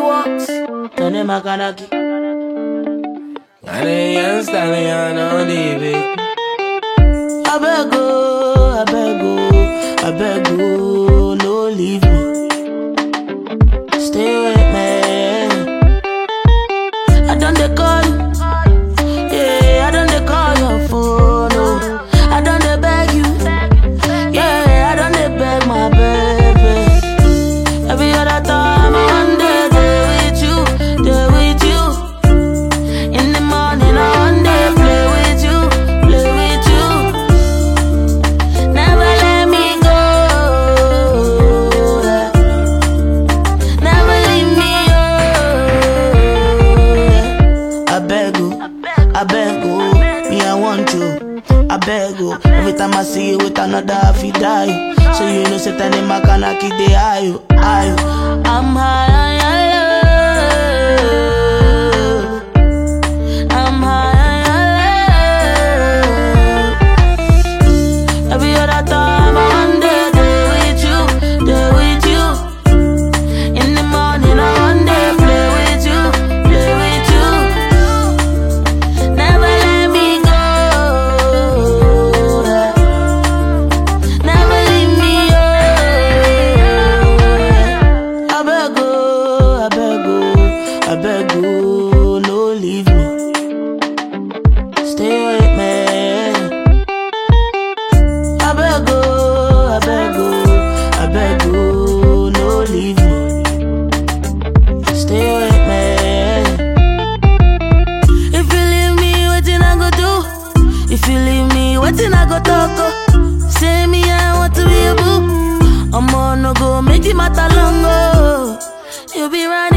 works. Tony Makanaki. And a young stallion on the I beg you, no leave me. Stay with me. I done the call you, yeah, I done the call your phone, oh. I done the beg you, yeah, I done the beg my baby. Every other time I want to day with you. In the morning I want to play with you. Never let me go, never leave me, I beg you, me I want you, I beg you. Every time I see you with another, I feel die. So you know, say Tony Makanaki, they are you. I'm high on your love. I'm high on your love. Every other time I want to day with you. In the morning I want to play with you. Never let me go, never leave me, I beg you, no leave me. Stay with me. I beg you, no leave me. Stay with me. If you leave me, wetin I go do? If you leave me, wetin I go talk? Say me, I want to be a boo. I'm on no go, make the matter long, oh. You be running.